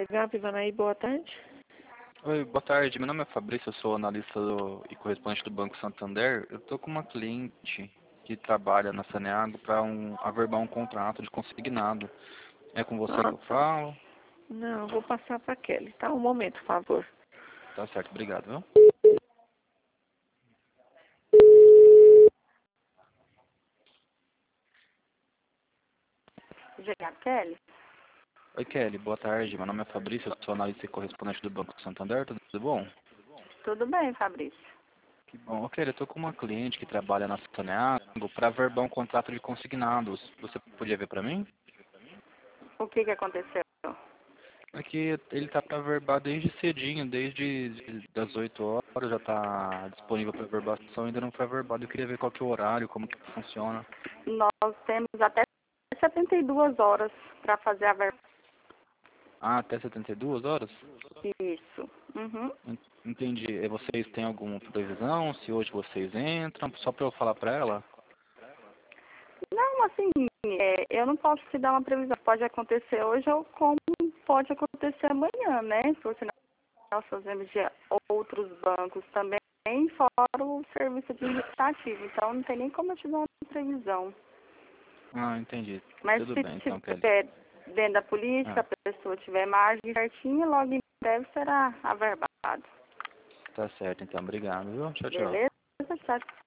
Legal, Ivanaí, boa tarde. Oi, boa tarde. Meu nome é Fabrício, eu sou analista e correspondente do Banco Santander. Eu estou com uma cliente que trabalha na Saneago para averbar um contrato de consignado. É com você que eu Tá. falo? Não, vou passar para Kelly, tá? Um momento, por favor. Tá certo, obrigado, viu? Obrigada, Kelly. Oi, Kelly, boa tarde. Meu nome é Fabrício, eu sou analista e correspondente do Banco Santander. Tudo bom? Tudo bem, Fabrício? Que bom. Ô, Kelly, eu estou com uma cliente que trabalha na Saneago para averbar um contrato de consignados. Você podia ver para mim? O que aconteceu? É que ele tá para verbar desde cedinho, das 8 horas já está disponível para verbação, ainda não foi averbado. Eu queria ver qual que é o horário, como que funciona. Nós temos até 72 horas para fazer a verba. Ah, até 72 horas? Isso. Uhum. Entendi. E vocês têm alguma previsão? Se hoje vocês entram? Só para eu falar para ela? Não, assim, eu não posso te dar uma previsão. Pode acontecer hoje ou como pode acontecer amanhã, né? Porque nós fazemos de outros bancos também, fora o serviço administrativo. Então, não tem nem como eu te dar uma previsão. Ah, entendi. Mas Tudo se bem, então, Kelly. tiver dentro da polícia, Ah, a pessoa tiver margem certinha, logo em breve será averbado. tá certo, então. Obrigado, viu? Tchau, tchau. Beleza? Tchau,